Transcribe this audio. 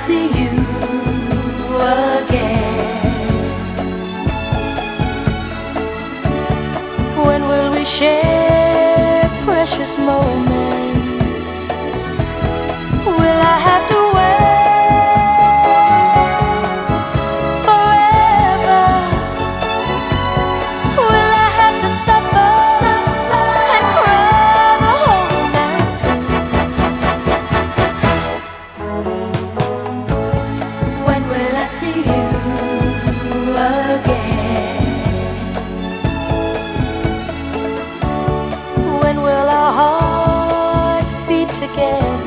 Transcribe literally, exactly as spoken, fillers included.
see you again? When will we share precious moments? Will I have to wait forever? Will I have to suffer, suffer and cry the whole night through? When will I see you again? When will our hearts beat together?